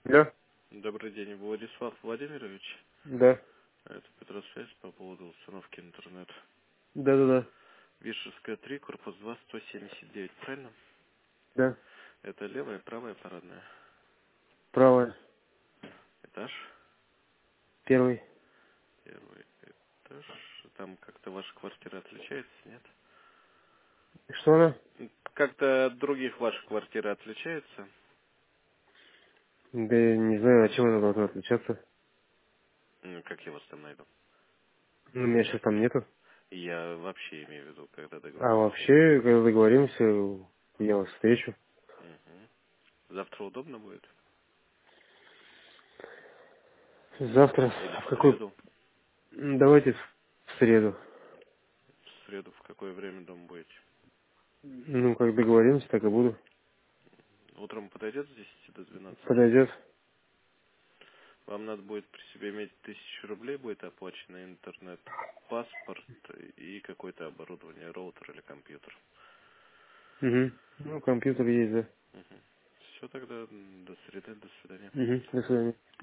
Да, Добрый день, Владислав Владимирович. да, Это Петросвязь по поводу установки интернет. да, да, да, Вишерская 3, корпус 2, 179, правильно? да, Это левая, правая парадная. правая, Этаж. первый. Первый этаж. Там как-то ваша квартира отличается, нет? Что она? Как-то от других ваших квартир отличается? Да я не знаю, а чем она должна отличаться. Как я вас там найду? Ну, меня сейчас там нету. Я вообще имею в виду, когда А договоримся. вообще, когда договоримся, я вас встречу. Мгм. Завтра удобно будет? Завтра, Или в в какой... среду? Давайте в среду. В среду в какое время дома будете? Ну, как договоримся, так и буду. Утром подойдет с 10 до 12? Подойдет. Вам надо будет при себе иметь 1000 рублей, будет оплачено интернет, паспорт и какое-то оборудование, роутер или компьютер. Угу. Ну, компьютер есть, да. Все тогда, до среды, до свидания. Угу. До свидания.